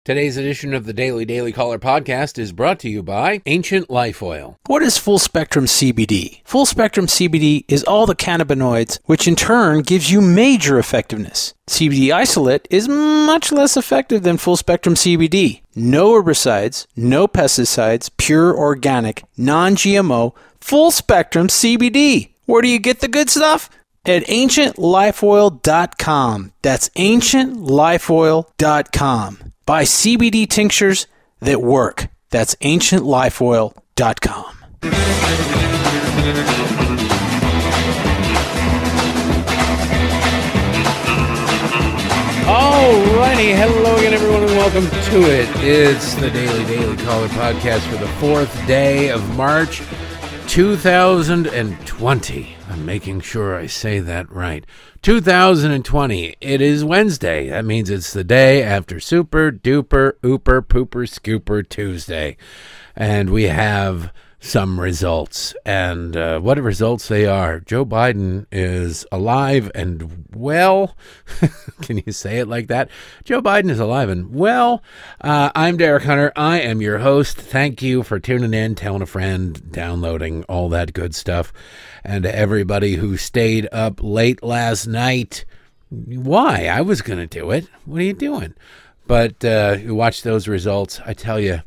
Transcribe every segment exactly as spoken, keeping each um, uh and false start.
Today's edition of the Daily Daily Caller podcast is brought to you by Ancient Life Oil. What is full spectrum C B D? Full spectrum C B D is all the cannabinoids, which in turn gives you major effectiveness. C B D isolate is much less effective than full spectrum C B D. No herbicides, no pesticides, pure organic, non-G M O, full spectrum C B D. Where do you get the good stuff? At ancient life oil dot com. That's ancient life oil dot com. Buy C B D tinctures that work. That's ancient life oil dot com. Alrighty, hello again everyone and welcome to it. It's the Daily Daily Caller podcast for the fourth day of March two thousand twenty. I'm making sure I say that right. two thousand twenty. It is Wednesday. That means it's the day after Super Duper Ooper Pooper Scooper Tuesday. And we have some results. And uh, what results they are. Joe Biden is alive and well. Can you say it like that? Joe Biden is alive and well. Uh, I'm Derek Hunter. I am your host. Thank you for tuning in, telling a friend, downloading, all that good stuff. And to everybody who stayed up late last night, why? I was going to do it. What are you doing? But uh, you watch those results. I tell you,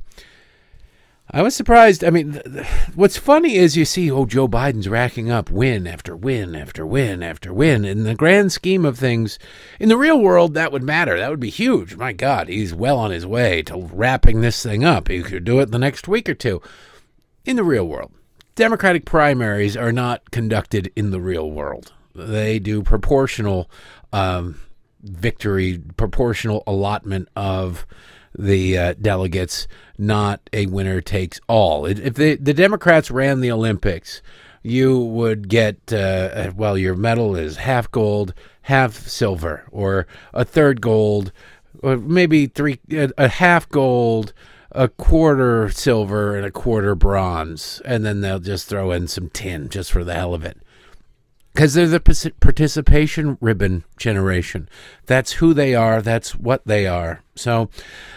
I was surprised. I mean, th- th- what's funny is you see, oh, Joe Biden's racking up win after win after win after win. In the grand scheme of things, in the real world, that would matter. That would be huge. My God, he's well on his way to wrapping this thing up. He could do it the next week or two. In the real world, Democratic primaries are not conducted in the real world. They do proportional um, victory, proportional allotment of the uh, delegates, not a winner takes all. If the, the Democrats ran the Olympics, you would get, uh, well, your medal is half gold, half silver, or a third gold, or maybe three, a half gold, a quarter silver, and a quarter bronze. And then they'll just throw in some tin just for the hell of it. Because they're the participation ribbon generation. That's who they are. That's what they are. So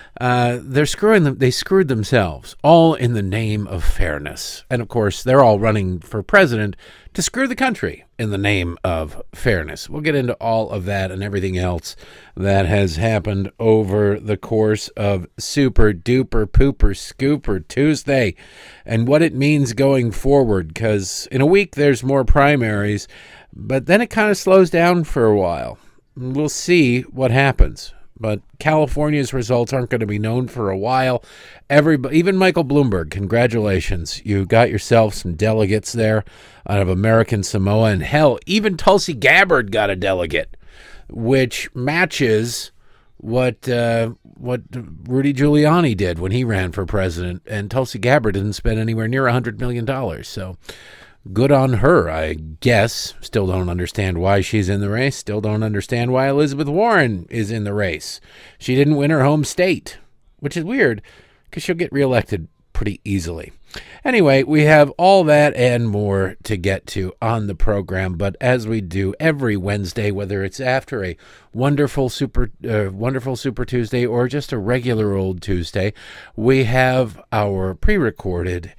uh, they're screwing them. They screwed themselves, all in the name of fairness. And of course, they're all running for president to screw the country in the name of fairness. We'll get into all of that and everything else that has happened over the course of Super Duper Pooper Scooper Tuesday and what it means going forward. Because in a week, there's more primaries, but then it kind of slows down for a while. We'll see what happens. But California's results aren't going to be known for a while. Everybody, even Michael Bloomberg, congratulations. You got yourself some delegates there out of American Samoa. And hell, even Tulsi Gabbard got a delegate, which matches what uh, what Rudy Giuliani did when he ran for president. And Tulsi Gabbard didn't spend anywhere near one hundred million dollars. So good on her, I guess. Still don't understand why she's in the race. Still don't understand why Elizabeth Warren is in the race. She didn't win her home state, which is weird because she'll get reelected pretty easily. Anyway, we have all that and more to get to on the program. But as we do every Wednesday, whether it's after a wonderful Super uh, wonderful Super Tuesday or just a regular old Tuesday, we have our pre-recorded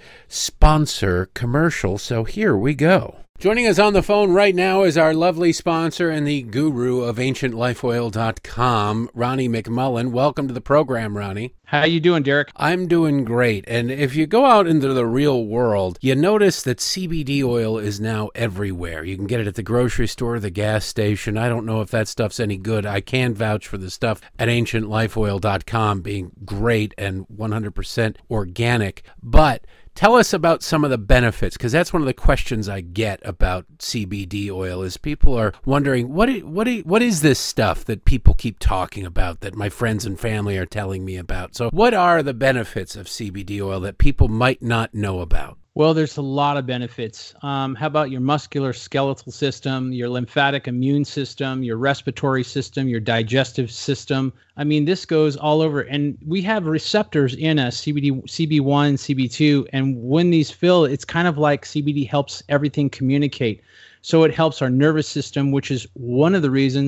sponsor commercial. So here we go. Joining us on the phone right now is our lovely sponsor and the guru of ancient life oil dot com, Ronnie McMullen. Welcome to the program, Ronnie. How you doing, Derek? I'm doing great. And if you go out into the real world, you notice that C B D oil is now everywhere. You can get it at the grocery store, the gas station. I don't know if that stuff's any good. I can vouch for the stuff at ancient life oil dot com being great and one hundred percent organic. But tell us about some of the benefits, because that's one of the questions I get about C B D oil is people are wondering, what is, what is, what is this stuff that people keep talking about that my friends and family are telling me about? So what are the benefits of C B D oil that people might not know about? Well, there's a lot of benefits. Um, how about your muscular skeletal system, your lymphatic immune system, your respiratory system, your digestive system? I mean, this goes all over. And we have receptors in us, C B D, C B one, C B two. And when these fill, it's kind of like C B D helps everything communicate. So it helps our nervous system, which is one of the reasons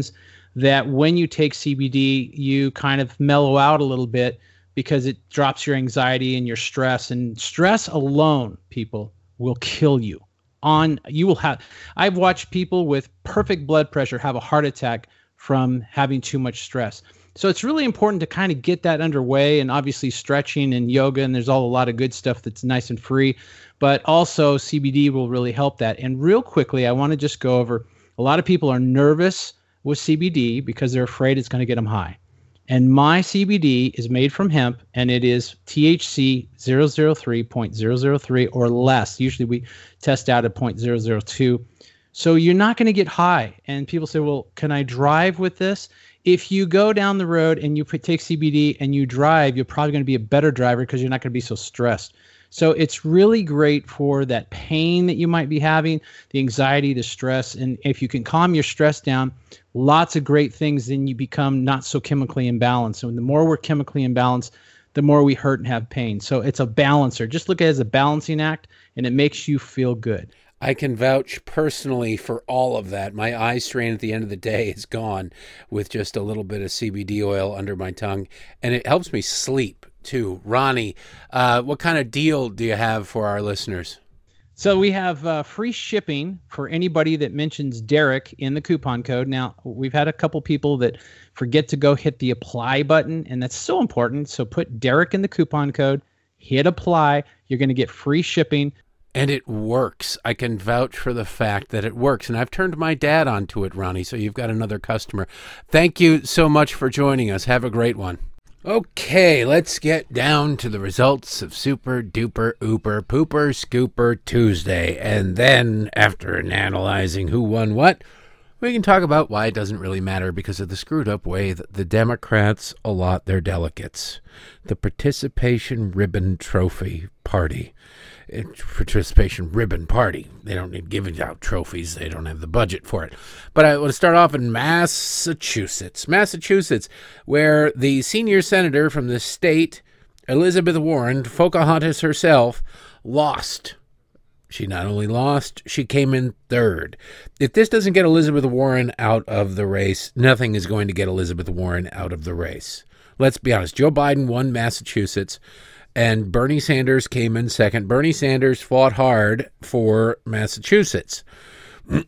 that when you take C B D, you kind of mellow out a little bit because it drops your anxiety and your stress. And stress alone, people, will kill you. On you will have. I've watched people with perfect blood pressure have a heart attack from having too much stress. So it's really important to kind of get that underway, and obviously stretching and yoga, and there's all a lot of good stuff that's nice and free, but also C B D will really help that. And real quickly, I want to just go over, a lot of people are nervous with C B D because they're afraid it's going to get them high. And my C B D is made from hemp, and it is T H C zero zero three point zero zero three or less. Usually we test out at zero point zero zero two. So you're not going to get high. And people say, well, can I drive with this? If you go down the road and you put, take C B D and you drive, you're probably going to be a better driver because you're not going to be so stressed. So it's really great for that pain that you might be having, the anxiety, the stress. And if you can calm your stress down, lots of great things, then you become not so chemically imbalanced. So the more we're chemically imbalanced, the more we hurt and have pain. So it's a balancer. Just look at it as a balancing act, and it makes you feel good. I can vouch personally for all of that. My eye strain at the end of the day is gone with just a little bit of C B D oil under my tongue, and it helps me sleep too. Ronnie, uh, what kind of deal do you have for our listeners? So we have uh, free shipping for anybody that mentions Derek in the coupon code. Now, we've had a couple people that forget to go hit the apply button, and that's so important. So put Derek in the coupon code, hit apply. You're going to get free shipping. And it works. I can vouch for the fact that it works. And I've turned my dad onto it, Ronnie, so you've got another customer. Thank you so much for joining us. Have a great one. Okay, let's get down to the results of Super Duper Ooper Pooper Scooper Tuesday. And then, after analyzing who won what, we can talk about why it doesn't really matter because of the screwed up way that the Democrats allot their delegates. The Participation Ribbon Trophy Party. Participation Ribbon Party. They don't need giving out trophies. They don't have the budget for it. But I want to start off in Massachusetts. Massachusetts, where the senior senator from the state, Elizabeth Warren, Pocahontas herself, lost. She not only lost, she came in third. If this doesn't get Elizabeth Warren out of the race, nothing is going to get Elizabeth Warren out of the race. Let's be honest. Joe Biden won Massachusetts, and Bernie Sanders came in second. Bernie Sanders fought hard for Massachusetts. uh,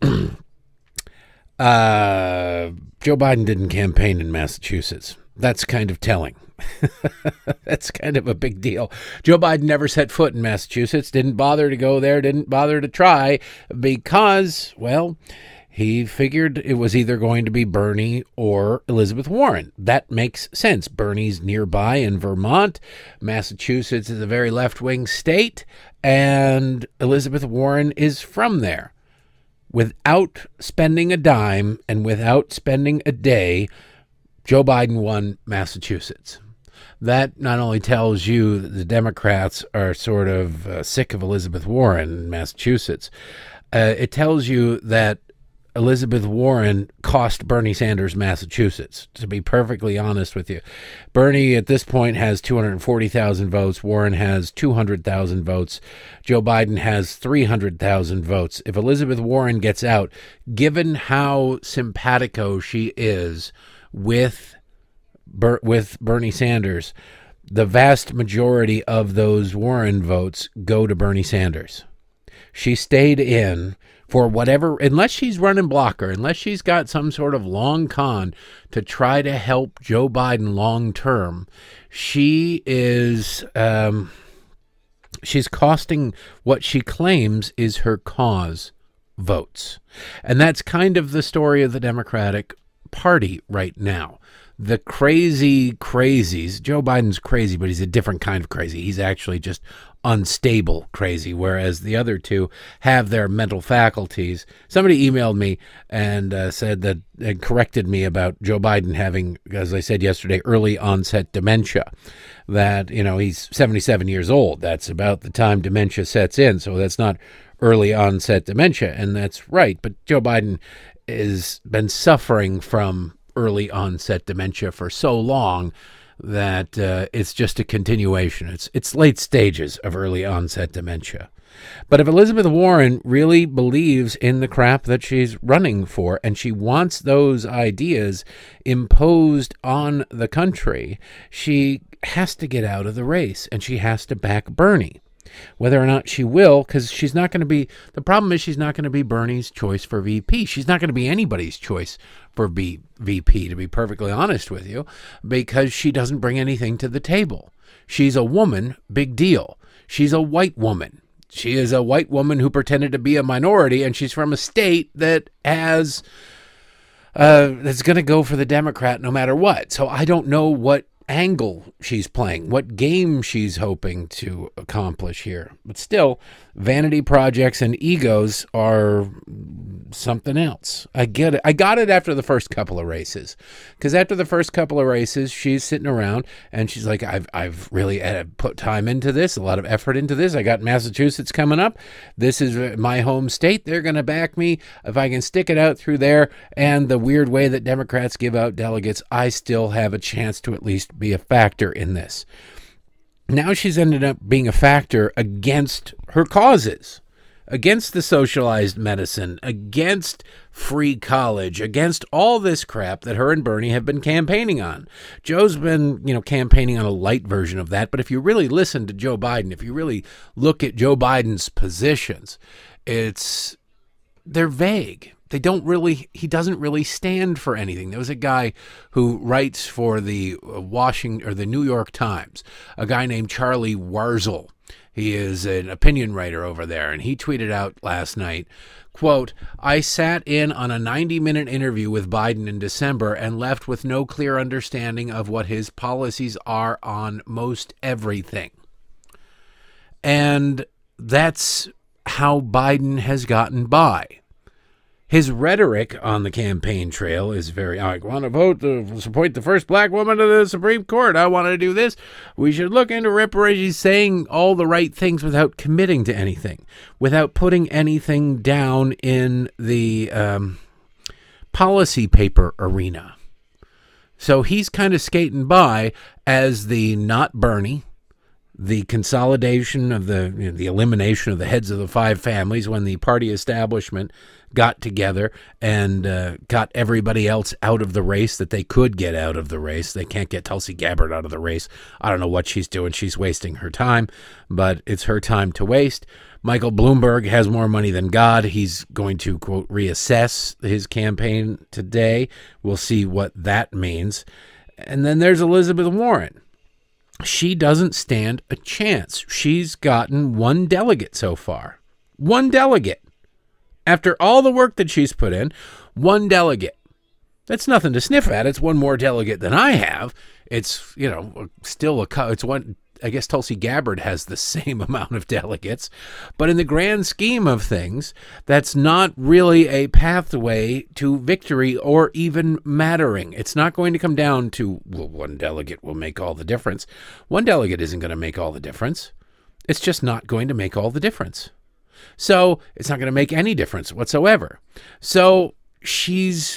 Joe Biden didn't campaign in Massachusetts. That's kind of telling. That's kind of a big deal. Joe Biden never set foot in Massachusetts, didn't bother to go there, didn't bother to try because, well, he figured it was either going to be Bernie or Elizabeth Warren. That makes sense. Bernie's nearby in Vermont. Massachusetts is a very left-wing state, and Elizabeth Warren is from there. Without spending a dime and without spending a day, Joe Biden won Massachusetts. That not only tells you that the Democrats are sort of uh, sick of Elizabeth Warren in Massachusetts, uh, it tells you that Elizabeth Warren cost Bernie Sanders Massachusetts, to be perfectly honest with you. Bernie at this point has two hundred forty thousand votes. Warren has two hundred thousand votes. Joe Biden has three hundred thousand votes. If Elizabeth Warren gets out, given how simpatico she is with Ber- with Bernie Sanders, the vast majority of those Warren votes go to Bernie Sanders. She stayed in for whatever, unless she's running blocker, unless she's got some sort of long con to try to help Joe Biden long term, she is um, she's costing what she claims is her cause votes. And that's kind of the story of the Democratic Party right now. The crazy crazies, Joe Biden's crazy, but he's a different kind of crazy. He's actually just unstable crazy, whereas the other two have their mental faculties. Somebody emailed me and uh, said that, and corrected me about Joe Biden having, as I said yesterday, early onset dementia. That, you know, he's seventy-seven years old. That's about the time dementia sets in. So that's not early onset dementia. And that's right. But Joe Biden has been suffering from early onset dementia for so long that uh, it's just a continuation. It's it's late stages of early onset dementia. But if Elizabeth Warren really believes in the crap that she's running for, and she wants those ideas imposed on the country, she has to get out of the race, and she has to back Bernie. Whether or not she will, because she's not going to be, the problem is she's not going to be Bernie's choice for V P. She's not going to be anybody's choice for B, V P, to be perfectly honest with you, because she doesn't bring anything to the table. She's a woman, big deal. She's a white woman. She is a white woman who pretended to be a minority, and she's from a state that has, uh, that's going to go for the Democrat no matter what. So I don't know what angle she's playing, what game she's hoping to accomplish here. But still, vanity projects and egos are something else. I get it. I got it after the first couple of races, because after the first couple of races, she's sitting around and she's like, I've I've really had put time into this, a lot of effort into this. I got Massachusetts coming up. This is my home state. They're going to back me if I can stick it out through there. And the weird way that Democrats give out delegates, I still have a chance to at least be a factor in this. Now she's ended up being a factor against her causes, against the socialized medicine, against free college, against all this crap that her and Bernie have been campaigning on. Joe's been, you know, campaigning on a light version of that. But if you really listen to Joe Biden, if you really look at Joe Biden's positions, it's, they're vague. They don't really, he doesn't really stand for anything. There was a guy who writes for the Washington or the New York Times, a guy named Charlie Warzel. He is an opinion writer over there, and he tweeted out last night, quote, I sat in on a ninety-minute interview with Biden in December and left with no clear understanding of what his policies are on most everything. And that's how Biden has gotten by. His rhetoric on the campaign trail is very, I want to vote to support the first black woman to the Supreme Court. I want to do this. We should look into reparations. He's saying all the right things without committing to anything, without putting anything down in the um, policy paper arena. So he's kind of skating by as the not Bernie, the consolidation of the, you know, the elimination of the heads of the five families when the party establishment got together and uh, got everybody else out of the race that they could get out of the race. They can't get Tulsi Gabbard out of the race. I don't know what she's doing. She's wasting her time, but it's her time to waste. Michael Bloomberg has more money than God. He's going to, quote, reassess his campaign today. We'll see what that means. And then there's Elizabeth Warren. She doesn't stand a chance. She's gotten one delegate so far. One delegate. After all the work that she's put in, one delegate. That's nothing to sniff at. It's one more delegate than I have. It's, you know, still a, it's one, I guess Tulsi Gabbard has the same amount of delegates. But in the grand scheme of things, that's not really a pathway to victory or even mattering. It's not going to come down to, well, one delegate will make all the difference. One delegate isn't going to make all the difference. It's just not going to make all the difference. So it's not going to make any difference whatsoever. So she's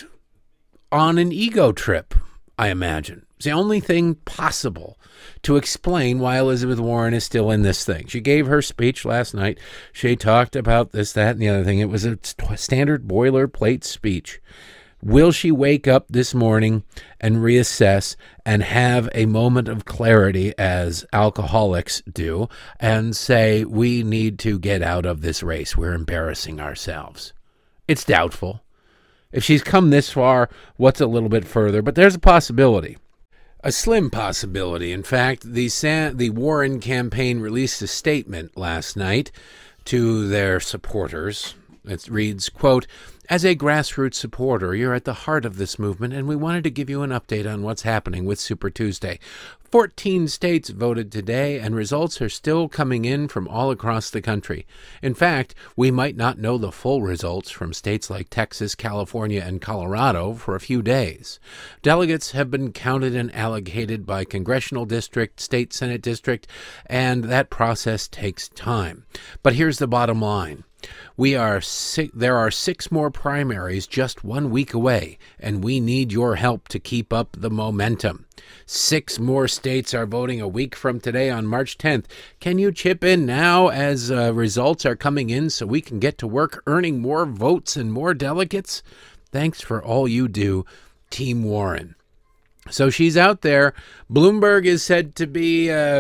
on an ego trip, I imagine. It's the only thing possible to explain why Elizabeth Warren is still in this thing. She gave her speech last night. She talked about this, that, and the other thing. It was a standard boilerplate speech. Will she wake up this morning and reassess and have a moment of clarity, as alcoholics do, and say, we need to get out of this race. We're embarrassing ourselves. It's doubtful. If she's come this far, what's a little bit further? But there's a possibility. A slim possibility. In fact, the San- the Warren campaign released a statement last night to their supporters. It reads, quote, as a grassroots supporter, you're at the heart of this movement, and we wanted to give you an update on what's happening with Super Tuesday. fourteen states voted today, and results are still coming in from all across the country. In fact, we might not know the full results from states like Texas, California, and Colorado for a few days. Delegates have been counted and allocated by congressional district, state senate district, and that process takes time. But here's the bottom line. We are six, there are six more primaries just one week away, and we need your help to keep up the momentum. Six more states are voting a week from today on March tenth. Can you chip in now as uh, results are coming in so we can get to work earning more votes and more delegates? Thanks for all you do, Team Warren. So she's out there. Bloomberg is said to be uh,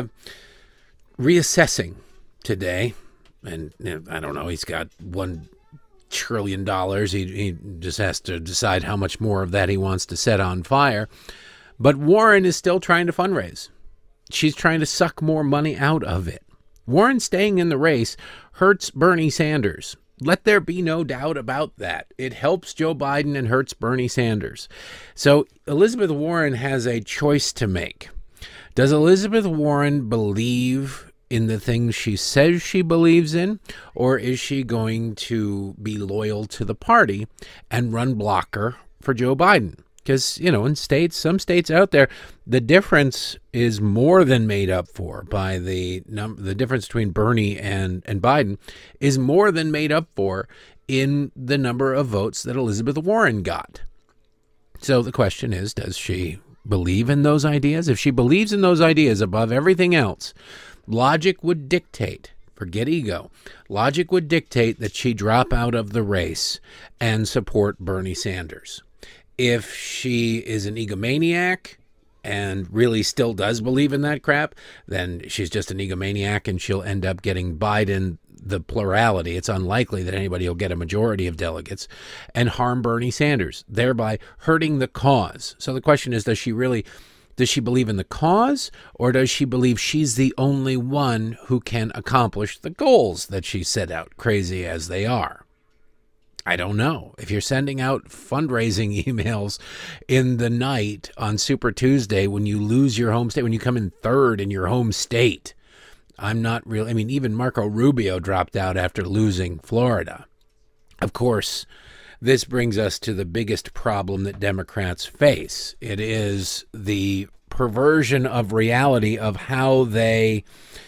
reassessing today. And I don't know, he's got one trillion dollars. He, he just has to decide how much more of that he wants to set on fire. But Warren is still trying to fundraise. She's trying to suck more money out of it. Warren staying in the race hurts Bernie Sanders. Let there be no doubt about that. It helps Joe Biden and hurts Bernie Sanders. So Elizabeth Warren has a choice to make. Does Elizabeth Warren believe in the things she says she believes in, or is she going to be loyal to the party and run blocker for Joe Biden? Because, you know, in states, some states out there, the difference is more than made up for by the num- the difference between Bernie and, and Biden is more than made up for in the number of votes that Elizabeth Warren got. So the question is, does she believe in those ideas? If she believes in those ideas above everything else, logic would dictate, forget ego, logic would dictate that she drop out of the race and support Bernie Sanders. If she is an egomaniac and really still does believe in that crap, then she's just an egomaniac and she'll end up getting Biden the plurality. It's unlikely that anybody will get a majority of delegates and harm Bernie Sanders, thereby hurting the cause. So the question is, does she really, does she believe in the cause, or does she believe she's the only one who can accomplish the goals that she set out, crazy as they are? I don't know. If you're sending out fundraising emails in the night on Super Tuesday when you lose your home state, when you come in third in your home state, I'm not really, I mean, even Marco Rubio dropped out after losing Florida. Of course, this brings us to the biggest problem that Democrats face. It is the perversion of reality of how they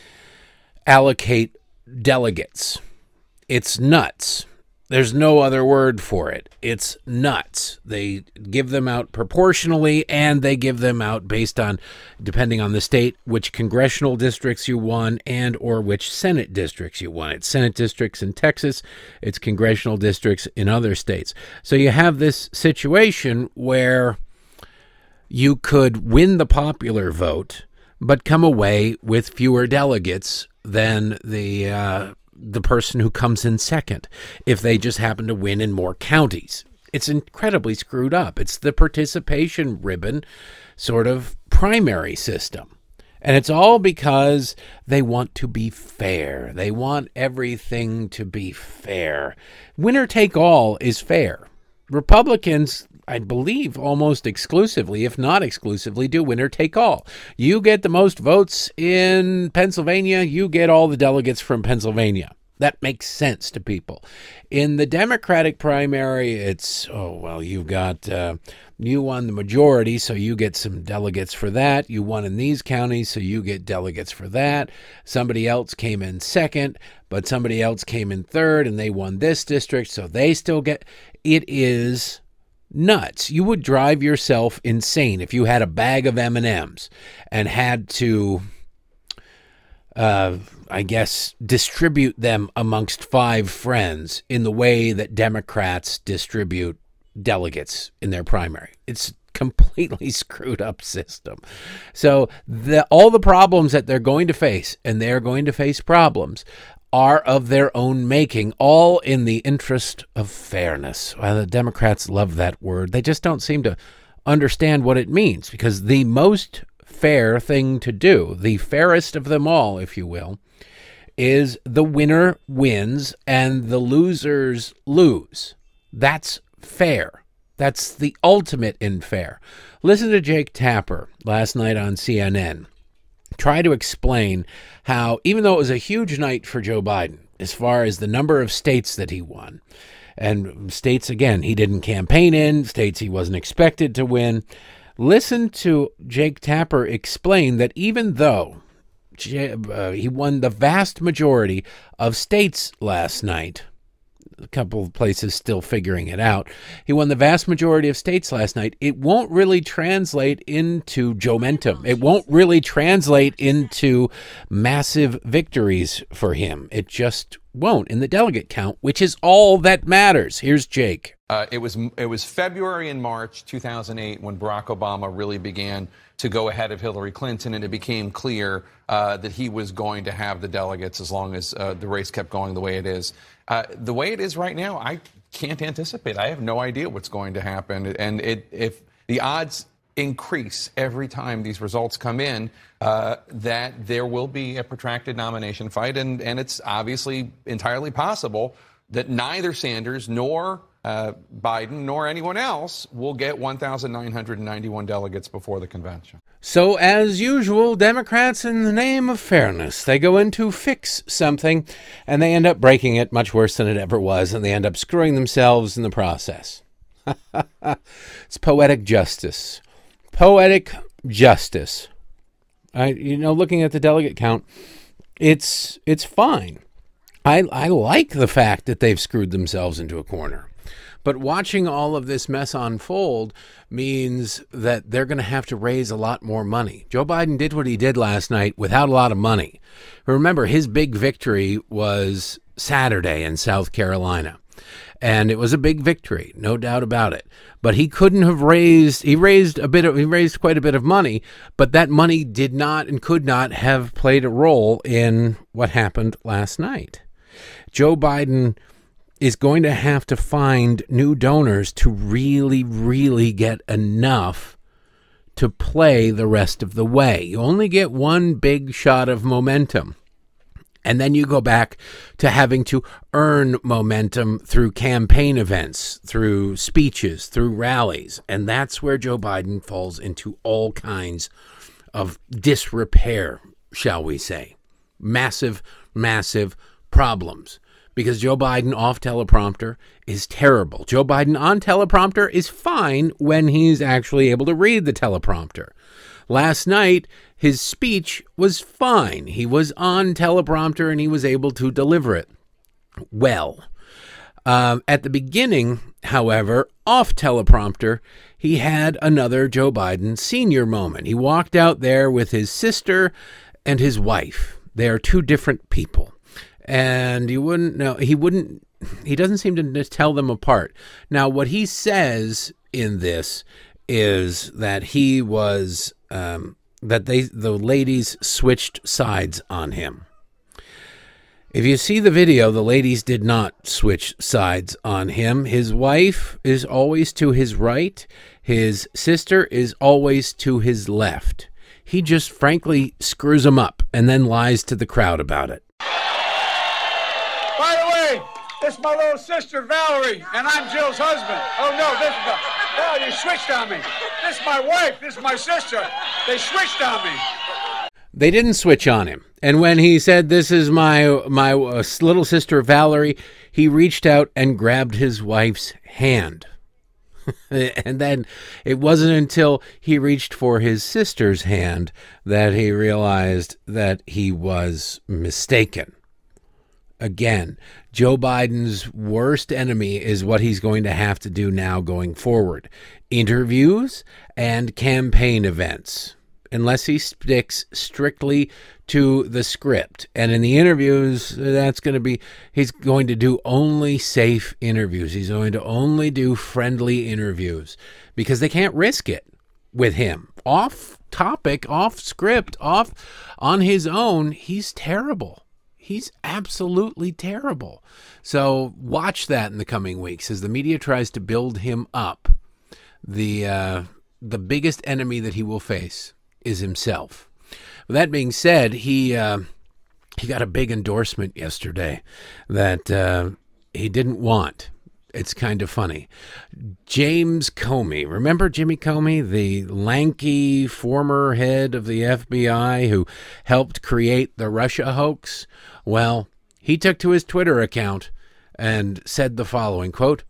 allocate delegates. It's nuts. There's no other word for it. It's nuts. They give them out proportionally, and they give them out based on, depending on the state, which congressional districts you won and or which Senate districts you won. It's Senate districts in Texas. It's congressional districts in other states. So you have this situation where you could win the popular vote, but come away with fewer delegates than the uh, the person who comes in second, if they just happen to win in more counties. It's incredibly screwed up. It's the participation ribbon sort of primary system. And it's all because they want to be fair. They want everything to be fair. Winner take all is fair. Republicans, I believe, almost exclusively, if not exclusively, do winner take all. You get the most votes in Pennsylvania, you get all the delegates from Pennsylvania. That makes sense to people. In the Democratic primary, it's, oh, well, you've got, uh, you won the majority, so you get some delegates for that. You won in these counties, so you get delegates for that. Somebody else came in second, but somebody else came in third, and they won this district, so they still get, it is nuts. You would drive yourself insane if you had a bag of M and M's and had to, uh, I guess, distribute them amongst five friends in the way that Democrats distribute delegates in their primary. It's completely screwed up system. So the, all the problems that they're going to face, and they're going to face problems, are of their own making, all in the interest of fairness. Well, the Democrats love that word. They just don't seem to understand what it means, because the most fair thing to do, the fairest of them all, if you will, is the winner wins and the losers lose. That's fair. That's the ultimate in fair. Listen to Jake Tapper last night on C N N try to explain how, even though it was a huge night for Joe Biden, as far as the number of states that he won, and states, again, he didn't campaign in, states he wasn't expected to win, listen to Jake Tapper explain that even though uh, he won the vast majority of states last night, A couple of places still figuring it out. He won the vast majority of states last night. It won't really translate into Joe-mentum. It won't really translate into massive victories for him. It just won't in the delegate count, which is all that matters. Here's Jake. Uh, it was it was February and March two thousand eight when Barack Obama really began to go ahead of Hillary Clinton, and it became clear uh, that he was going to have the delegates as long as uh, the race kept going the way it is. Uh, the way it is right now, I can't anticipate. I have no idea what's going to happen. And it, if the odds increase every time these results come in, uh, that there will be a protracted nomination fight. And, and it's obviously entirely possible that neither Sanders nor uh, Biden nor anyone else will get one thousand nine hundred ninety-one delegates before the convention. So, as usual, Democrats, in the name of fairness, they go in to fix something, and they end up breaking it much worse than it ever was, and they end up screwing themselves in the process. It's poetic justice. Poetic justice. I, you know, looking at the delegate count, it's it's fine. I I like the fact that they've screwed themselves into a corner. But watching all of this mess unfold means that they're going to have to raise a lot more money. Joe Biden did what he did last night without a lot of money. Remember, his big victory was Saturday in South Carolina. And it was a big victory, no doubt about it. But he couldn't have raised, he raised a bit of, he raised quite a bit of money, but that money did not and could not have played a role in what happened last night. Joe Biden is going to have to find new donors to really, really get enough to play the rest of the way. You only get one big shot of momentum. And then you go back to having to earn momentum through campaign events, through speeches, through rallies. And that's where Joe Biden falls into all kinds of disrepair, shall we say. Massive, massive problems. Because Joe Biden off teleprompter is terrible. Joe Biden on teleprompter is fine when he's actually able to read the teleprompter. Last night, his speech was fine. He was on teleprompter and he was able to deliver it well. Um, at the beginning, however, off teleprompter, he had another Joe Biden senior moment. He walked out there with his sister and his wife. They are two different people. And you wouldn't know, he wouldn't, he doesn't seem to tell them apart. Now, what he says in this is that he was, um, that they, the ladies switched sides on him. If you see the video, the ladies did not switch sides on him. His wife is always to his right. His sister is always to his left. He just frankly screws them up and then lies to the crowd about it. By the way, this is my little sister, Valerie, and I'm Jill's husband. Oh, no, this is the... Oh, you switched on me. This is my wife. This is my sister. They switched on me. They didn't switch on him. And when he said, this is my my uh, little sister, Valerie, he reached out and grabbed his wife's hand. And then it wasn't until he reached for his sister's hand that he realized that he was mistaken. Again, Joe Biden's worst enemy is what he's going to have to do now going forward. Interviews and campaign events, unless he sticks strictly to the script. And in the interviews, that's going to be, he's going to do only safe interviews. He's going to only do friendly interviews because they can't risk it with him. Off topic, off script, off on his own, he's terrible. He's absolutely terrible. So watch that in the coming weeks as the media tries to build him up. The uh, the biggest enemy that he will face is himself. With that being said, he uh, he got a big endorsement yesterday that uh, he didn't want. It's kind of funny. James Comey. Remember Jimmy Comey, the lanky former head of the F B I who helped create the Russia hoax? Well, he took to his Twitter account and said the following, quote,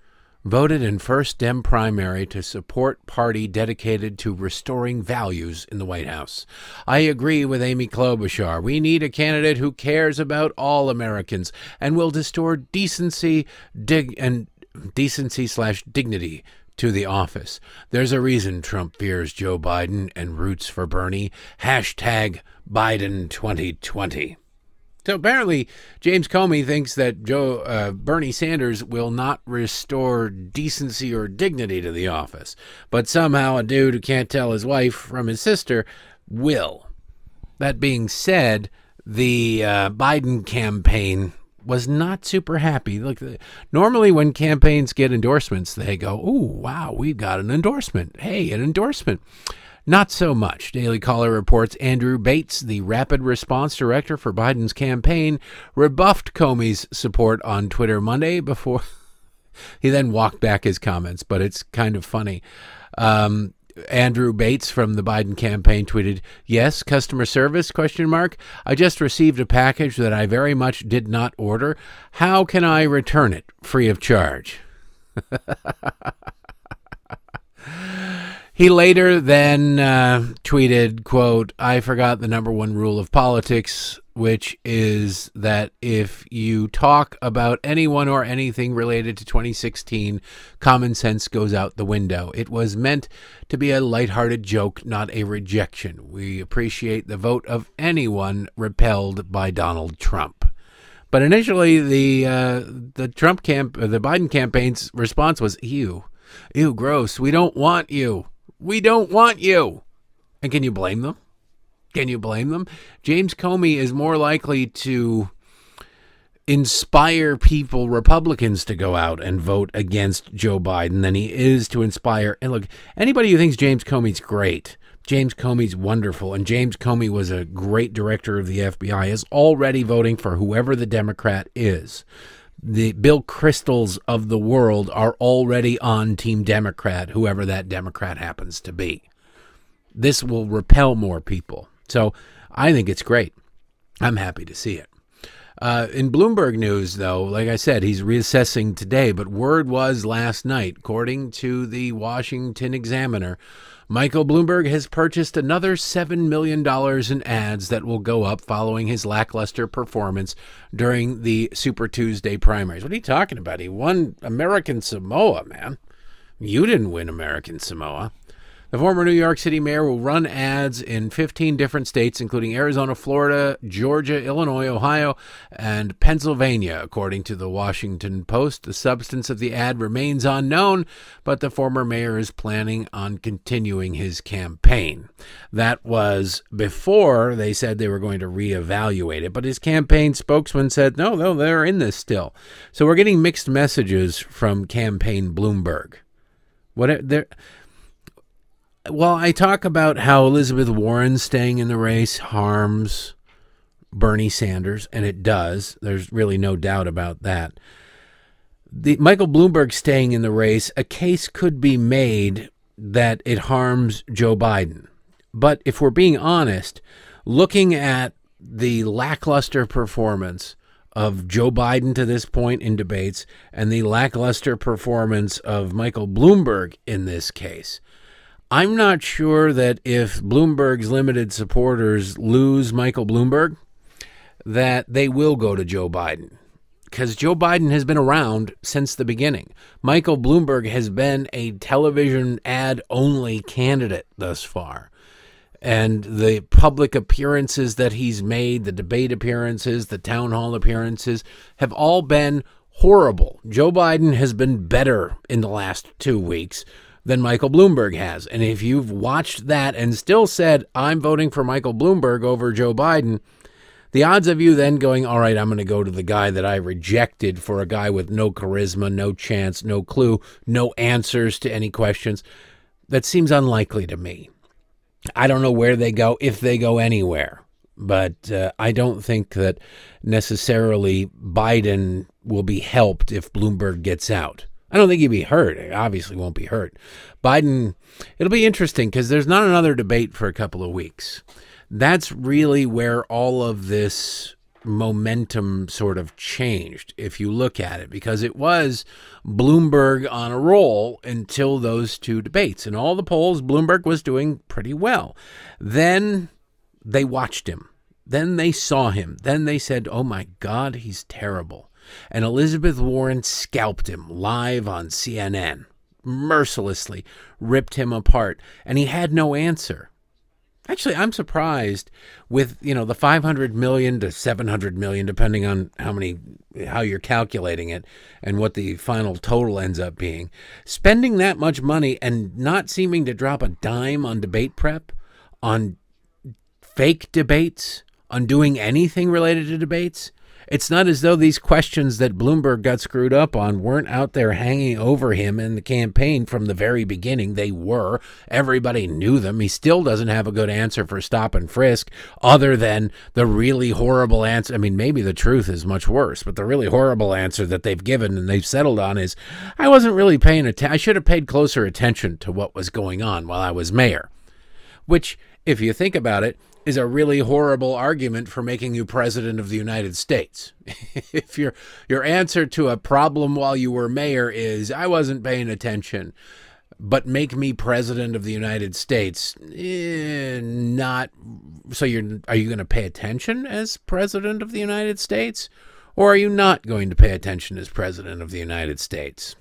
voted in first Dem primary to support party dedicated to restoring values in the White House. I agree with Amy Klobuchar. We need a candidate who cares about all Americans and will restore decency dig- and decency slash dignity to the office. There's a reason Trump fears Joe Biden and roots for Bernie. Hashtag Biden twenty twenty. So apparently, James Comey thinks that Joe uh, Bernie Sanders will not restore decency or dignity to the office, but somehow a dude who can't tell his wife from his sister will. That being said, the uh, Biden campaign was not super happy. Look, normally when campaigns get endorsements, they go, "Ooh, wow, we've got an endorsement. Hey, an endorsement." Not so much. Daily Caller reports Andrew Bates, the rapid response director for Biden's campaign, rebuffed Comey's support on Twitter Monday before he then walked back his comments, but it's kind of funny. Um, Andrew Bates from the Biden campaign tweeted, "Yes, customer service, question mark. I just received a package that I very much did not order. How can I return it free of charge?" He later then uh, tweeted, quote, "I forgot the number one rule of politics, which is that if you talk about anyone or anything related to twenty sixteen, common sense goes out the window. It was meant to be a lighthearted joke, not a rejection. We appreciate the vote of anyone repelled by Donald Trump." But initially, the uh, the Trump camp, the Biden campaign's response was, "Ew, ew, gross. We don't want you. We don't want you." And can you blame them? Can you blame them? James Comey is more likely to inspire people, Republicans, to go out and vote against Joe Biden than he is to inspire. And look, anybody who thinks James Comey's great, James Comey's wonderful, and James Comey was a great director of the F B I, is already voting for whoever the Democrat is. The Bill Kristols of the world are already on Team Democrat, whoever that Democrat happens to be. This will repel more people. So I think it's great. I'm happy to see it. Uh, in Bloomberg news, though, like I said, he's reassessing today, but word was last night, according to the Washington Examiner, Michael Bloomberg has purchased another seven million dollars in ads that will go up following his lackluster performance during the Super Tuesday primaries. What are you talking about? He won American Samoa, man. You didn't win American Samoa. The former New York City mayor will run ads in fifteen different states, including Arizona, Florida, Georgia, Illinois, Ohio, and Pennsylvania, according to the Washington Post. The substance of the ad remains unknown, but the former mayor is planning on continuing his campaign. That was before they said they were going to reevaluate it, but his campaign spokesman said, no, no, they're in this still. So we're getting mixed messages from campaign Bloomberg. What they're... Well, I talk about how Elizabeth Warren staying in the race harms Bernie Sanders, and it does. There's really no doubt about that. The Michael Bloomberg staying in the race, a case could be made that it harms Joe Biden. But if we're being honest, looking at the lackluster performance of Joe Biden to this point in debates and the lackluster performance of Michael Bloomberg in this case, I'm not sure that if Bloomberg's limited supporters lose Michael Bloomberg, that they will go to Joe Biden. Because Joe Biden has been around since the beginning. Michael Bloomberg has been a television ad-only candidate thus far. And the public appearances that he's made, the debate appearances, the town hall appearances, have all been horrible. Joe Biden has been better in the last two weeks than Michael Bloomberg has. And if you've watched that and still said, I'm voting for Michael Bloomberg over Joe Biden, the odds of you then going, all right, I'm going to go to the guy that I rejected for a guy with no charisma, no chance, no clue, no answers to any questions, that seems unlikely to me. I don't know where they go, if they go anywhere. But uh, I don't think that necessarily Biden will be helped if Bloomberg gets out. I don't think he'd be hurt. He obviously won't be hurt. Biden, it'll be interesting because there's not another debate for a couple of weeks. That's really where all of this momentum sort of changed, if you look at it, because it was Bloomberg on a roll until those two debates. In all the polls, Bloomberg was doing pretty well. Then they watched him. Then they saw him. Then they said, oh my God, he's terrible. And Elizabeth Warren scalped him live on C N N, mercilessly ripped him apart, and he had no answer. Actually, I'm surprised with, you know, the five hundred million to seven hundred million, depending on how many, how you're calculating it and what the final total ends up being, spending that much money and not seeming to drop a dime on debate prep, on fake debates, on doing anything related to debates. It's not as though these questions that Bloomberg got screwed up on weren't out there hanging over him in the campaign from the very beginning. They were. Everybody knew them. He still doesn't have a good answer for stop and frisk other than the really horrible answer. I mean, maybe the truth is much worse, but the really horrible answer that they've given and they've settled on is, I wasn't really paying attention. I should have paid closer attention to what was going on while I was mayor, which, if you think about it, is a really horrible argument for making you president of the United States. If your your answer to a problem while you were mayor is, I wasn't paying attention, but make me president of the United States, eh, not, so you're, are you going to pay attention as president of the United States? Or are you not going to pay attention as president of the United States?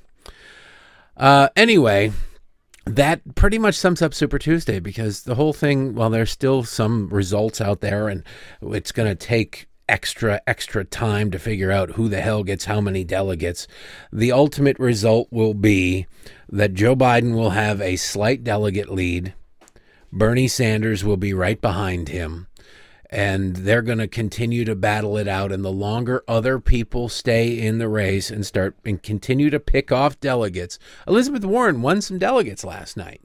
Uh, anyway, that pretty much sums up Super Tuesday, because the whole thing, well, there's still some results out there, and it's going to take extra, extra time to figure out who the hell gets how many delegates. The ultimate result will be that Joe Biden will have a slight delegate lead. Bernie Sanders will be right behind him. And they're going to continue to battle it out. And the longer other people stay in the race and start and continue to pick off delegates. Elizabeth Warren won some delegates last night.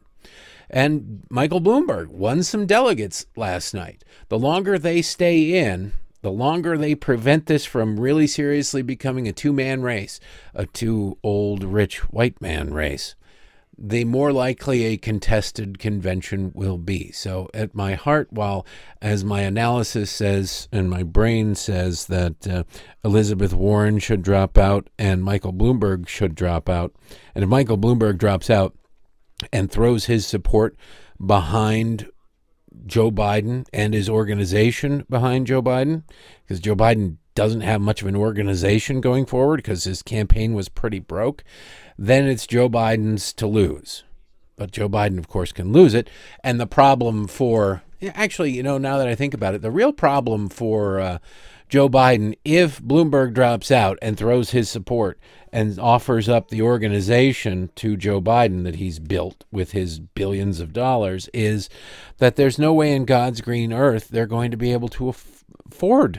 And Michael Bloomberg won some delegates last night. The longer they stay in, the longer they prevent this from really seriously becoming a two-man race, a two old, rich, white man race, the more likely a contested convention will be. So at my heart, while as my analysis says and my brain says that uh, Elizabeth Warren should drop out and Michael Bloomberg should drop out, and if Michael Bloomberg drops out and throws his support behind Joe Biden and his organization behind Joe Biden, because Joe Biden doesn't have much of an organization going forward because his campaign was pretty broke, then it's Joe Biden's to lose. But Joe Biden, of course, can lose it. And the problem for, actually, you know, now that I think about it, the real problem for uh, Joe Biden, if Bloomberg drops out and throws his support and offers up the organization to Joe Biden that he's built with his billions of dollars, is that there's no way in God's green earth they're going to be able to aff- afford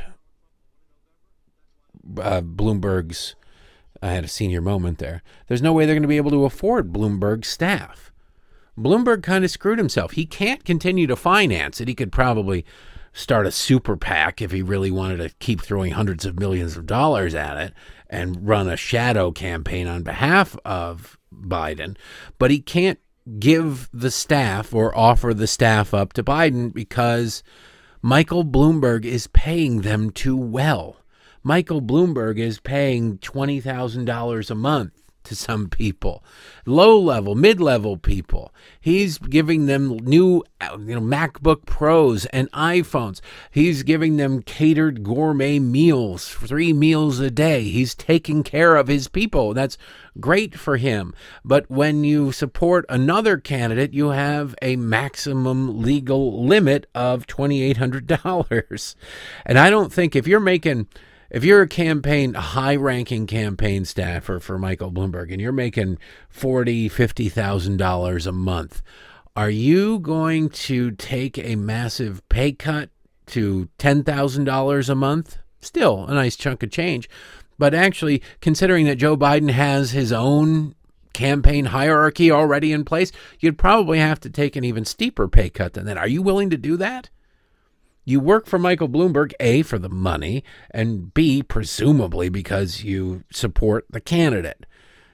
uh, Bloomberg's. I had a senior moment there. There's no way they're going to be able to afford Bloomberg's staff. Bloomberg kind of screwed himself. He can't continue to finance it. He could probably start a super PAC if he really wanted to keep throwing hundreds of millions of dollars at it and run a shadow campaign on behalf of Biden. But he can't give the staff or offer the staff up to Biden because Michael Bloomberg is paying them too well. Michael Bloomberg is paying twenty thousand dollars a month to some people, low-level, mid-level people. He's giving them new, you know, MacBook Pros and iPhones. He's giving them catered gourmet meals, three meals a day. He's taking care of his people. That's great for him. But when you support another candidate, you have a maximum legal limit of two thousand eight hundred dollars. And I don't think if you're making... If you're a campaign, a high-ranking campaign staffer for Michael Bloomberg, and you're making forty thousand dollars, fifty thousand dollars a month, are you going to take a massive pay cut to ten thousand dollars a month? Still a nice chunk of change. But actually, considering that Joe Biden has his own campaign hierarchy already in place, you'd probably have to take an even steeper pay cut than that. Are you willing to do that? You work for Michael Bloomberg, A, for the money, and B, presumably because you support the candidate.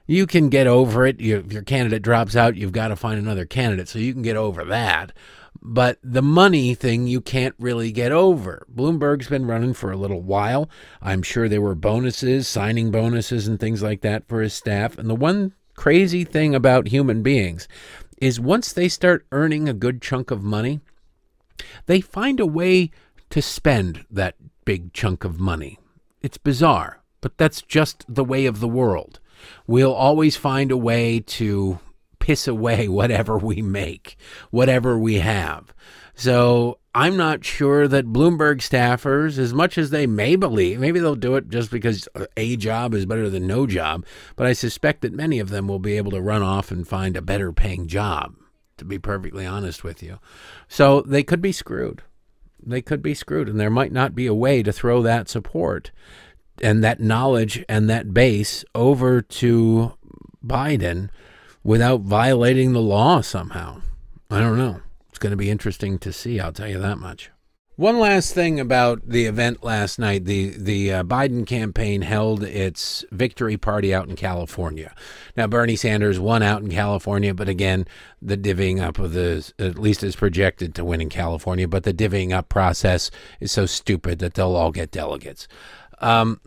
you can get over it. You, if your candidate drops out, you've got to find another candidate, so you can get over that. But the money thing, you can't really get over. Bloomberg's been running for a little while. I'm sure there were bonuses, signing bonuses and things like that for his staff. And the one crazy thing about human beings is once they start earning a good chunk of money, they find a way to spend that big chunk of money. It's bizarre, but that's just the way of the world. We'll always find a way to piss away whatever we make, whatever we have. So I'm not sure that Bloomberg staffers, as much as they may believe, maybe they'll do it just because a job is better than no job, but I suspect that many of them will be able to run off and find a better paying job, to be perfectly honest with you. So they could be screwed. They could be screwed, and there might not be a way to throw that support and that knowledge and that base over to Biden without violating the law somehow. I don't know. It's going to be interesting to see, I'll tell you that much. One last thing about the event last night. The the uh, Biden campaign held its victory party out in California. Now, Bernie Sanders won out in California, but again, the divvying up of the, at least is projected to win in California, but the divvying up process is so stupid that they'll all get delegates. Um,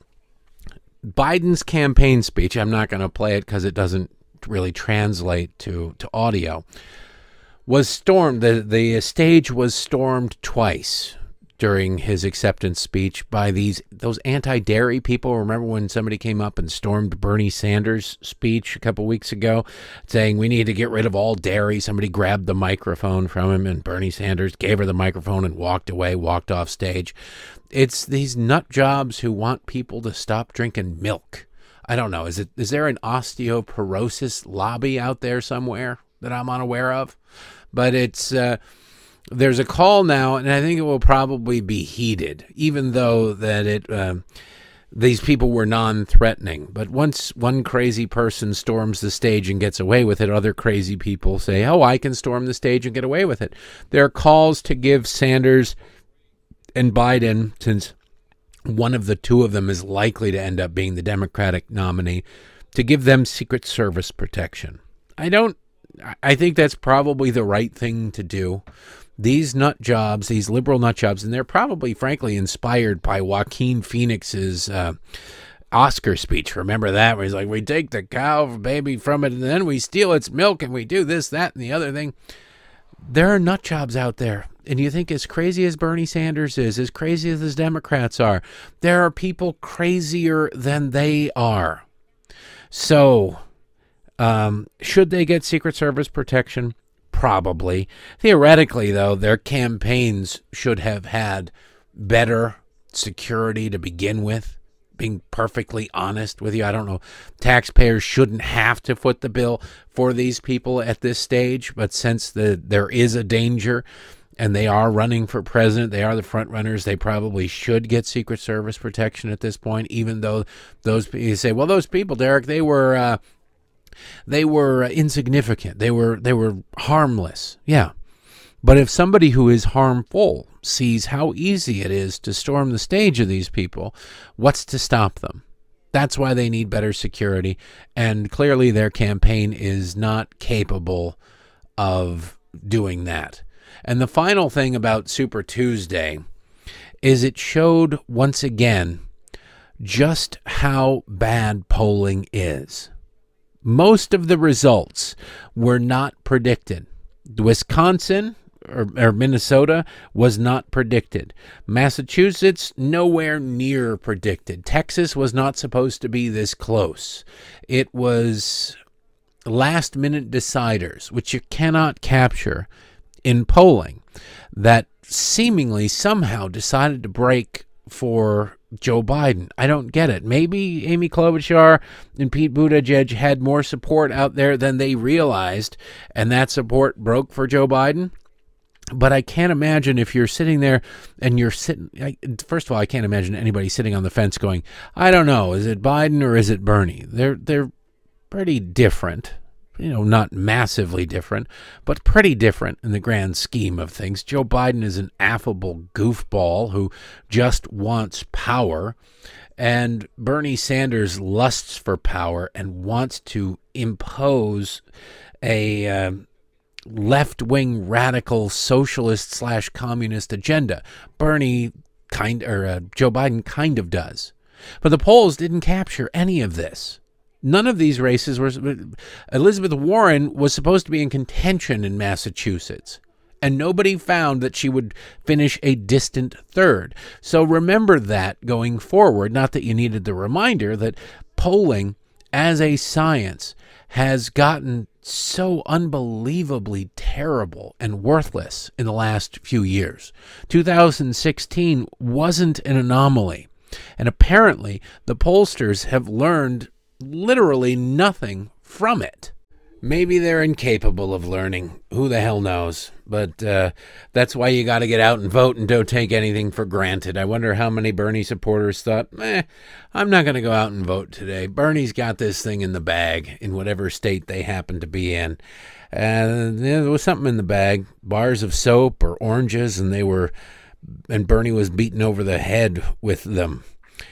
Biden's campaign speech, I'm not going to play it because it doesn't really translate to, to audio, was stormed. The, the stage was stormed twice during his acceptance speech by these those anti-dairy people. Remember when somebody came up and stormed Bernie Sanders' speech a couple weeks ago saying we need to get rid of all dairy? Somebody grabbed the microphone from him and Bernie Sanders gave her the microphone and walked away, walked off stage. It's these nut jobs who want people to stop drinking milk. I don't know. Is it is there an osteoporosis lobby out there somewhere that I'm unaware of? But it's uh, there's a call now, and I think it will probably be heeded, even though that it uh, these people were non-threatening. But once one crazy person storms the stage and gets away with it, other crazy people say, oh, I can storm the stage and get away with it. There are calls to give Sanders and Biden, since one of the two of them is likely to end up being the Democratic nominee, to give them Secret Service protection. I don't I think that's probably the right thing to do. These nut jobs, these liberal nut jobs, and they're probably, frankly, inspired by Joaquin Phoenix's uh, Oscar speech. Remember that? Where he's like, we take the cow baby from it, and then we steal its milk, and we do this, that, and the other thing. There are nut jobs out there. And you think as crazy as Bernie Sanders is, as crazy as the Democrats are, there are people crazier than they are. So Um, should they get Secret Service protection? Probably. Theoretically, though, their campaigns should have had better security to begin with. Being perfectly honest with you, I don't know. Taxpayers shouldn't have to foot the bill for these people at this stage, but since the there is a danger and they are running for president, they are the front runners, they probably should get Secret Service protection at this point, even though those, you say, well, those people, Derek, they were... Uh, They were insignificant. They were they were harmless. Yeah. But if somebody who is harmful sees how easy it is to storm the stage of these people, what's to stop them? That's why they need better security. And clearly their campaign is not capable of doing that. And the final thing about Super Tuesday is it showed once again just how bad polling is. Most of the results were not predicted. Wisconsin or, or Minnesota was not predicted. Massachusetts, nowhere near predicted. Texas was not supposed to be this close. It was last-minute deciders, which you cannot capture in polling, that seemingly somehow decided to break for Joe Biden. I don't get it. Maybe Amy Klobuchar and Pete Buttigieg had more support out there than they realized, and that support broke for Joe Biden. But I can't imagine if you're sitting there and you're sitting, I, first of all, I can't imagine anybody sitting on the fence going, I don't know, is it Biden or is it Bernie? They're, they're pretty different. You know, not massively different, but pretty different in the grand scheme of things. Joe Biden is an affable goofball who just wants power. And Bernie Sanders lusts for power and wants to impose a uh, left-wing radical socialist slash communist agenda. Bernie kind or uh, Joe Biden kind of does. But the polls didn't capture any of this. None of these races were. Elizabeth Warren was supposed to be in contention in Massachusetts, and nobody found that she would finish a distant third. So remember that going forward, not that you needed the reminder that polling as a science has gotten so unbelievably terrible and worthless in the last few years. two thousand sixteen wasn't an anomaly, and apparently the pollsters have learned literally nothing from it. Maybe they're incapable of learning. Who the hell knows? But uh, that's why you got to get out and vote and don't take anything for granted. I wonder how many Bernie supporters thought, eh, I'm not going to go out and vote today. Bernie's got this thing in the bag in whatever state they happen to be in. And yeah, there was something in the bag, bars of soap or oranges, and they were, and Bernie was beaten over the head with them.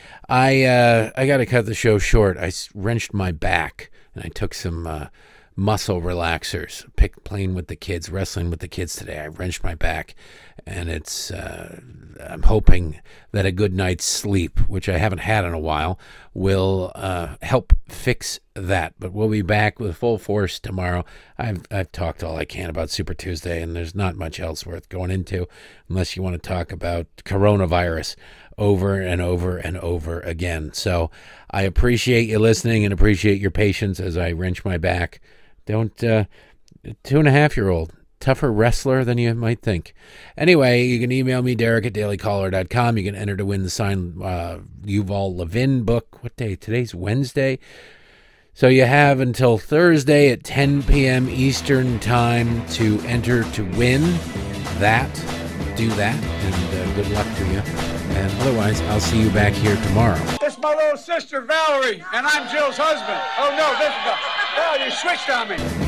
I uh, I got to cut the show short. I wrenched my back, and I took some uh, muscle relaxers, pick, playing with the kids, wrestling with the kids today. I wrenched my back, and it's. Uh, I'm hoping that a good night's sleep, which I haven't had in a while, will uh, help fix that. But we'll be back with full force tomorrow. I've I've talked all I can about Super Tuesday, and there's not much else worth going into, unless you want to talk about coronavirus over and over and over again. So I appreciate you listening and appreciate your patience as I wrench my back. Don't, uh, two and a half year old, tougher wrestler than you might think. Anyway, you can email me, Derek at daily caller dot com. You can enter to win the signed uh, Yuval Levin book. What day? Today's Wednesday. So you have until Thursday at ten p.m. Eastern time to enter to win that. Do that, and uh, good luck to you. And otherwise, I'll see you back here tomorrow. This is my little sister, Valerie, and I'm Jill's husband. Oh, no, this is the... Oh, you switched on me.